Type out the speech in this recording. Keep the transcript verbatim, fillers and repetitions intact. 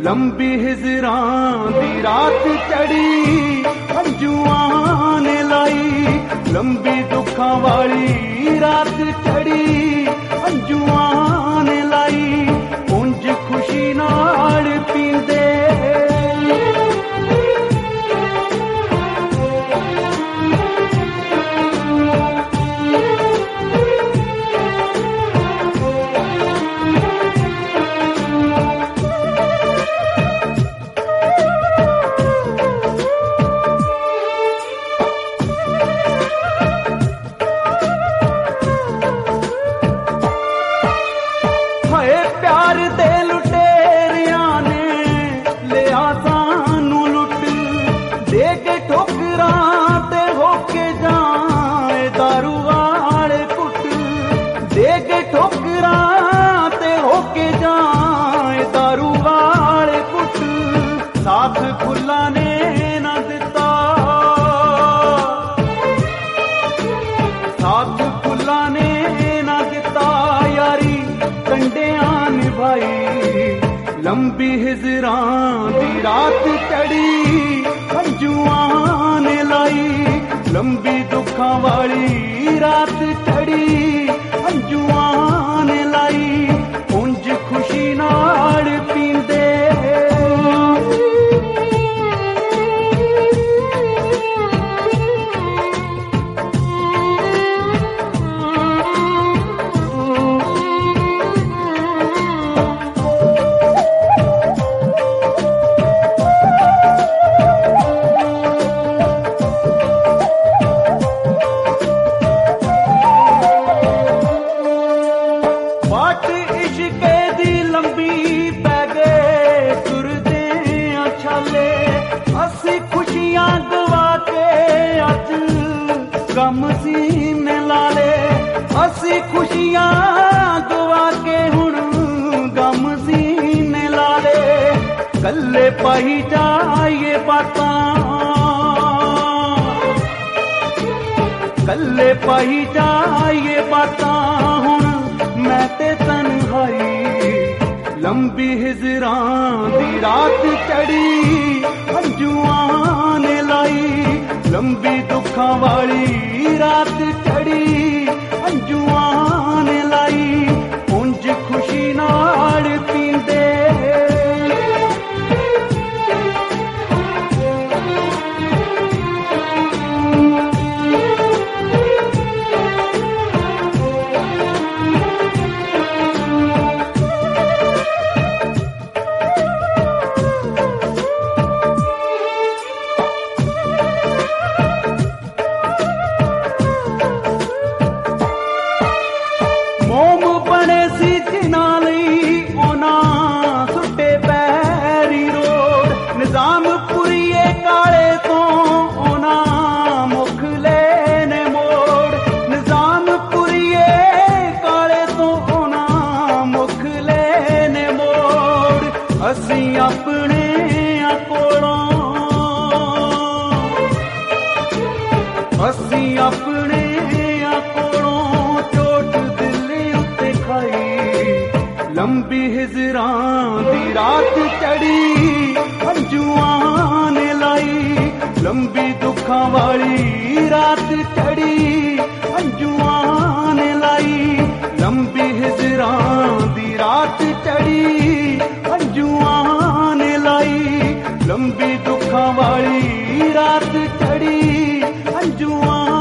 लंबी हिजरां दी रात चढ़ी अंजुआं ने लाई, लंबी दुखां वाली रात चढ़ी अंजुआं ने लाई, उंज खुशी नाल पींदे प्यार दे लुटेरियां ने लिया सानू लुट, दे के ठोकरां ते होके जाए दारू वाले कुट, दे के ठोकरां ते होके जाए दारू वाले कुट, साथ खुला ने ना दिता, साथ खुला ने ना दिता, यारी कंडियां निभाई, लंबी हिजरां दी रात चढ़ी अंजुआं ने लाई, लंबी दुखां वाली रात चढ़ी अंजुआं ने लाई, उंज खुशी नाल पींदे गम सीने लाले, असी खुशियां गवा के हुण गम सीने लाले, कल्ले पाई जाइए बातां, कल्ले पाई जाइए बातां, हुण मैं ते तन्हाई, लंबी हिजरां दी रात चढ़ी अंजुआं ने लाई, लंबी दुखां वाली रात चढ़ी अंजुआं ने लाई, उंज खुशी नाल पींदे असी अपने कोलों, असी अपने कोलों चोट दिल उत्ते खाई, लंबी हिजरां दी रात चढ़ी अंजुआं ने लाई, लंबी दुखां वाली रात चढ़ी अंजुआं ने लाई, लंबी हिजरां दी रात चढ़ी अंजुआं ने लाई, लंबी दुखां वाली रात चढ़ी अंजुआं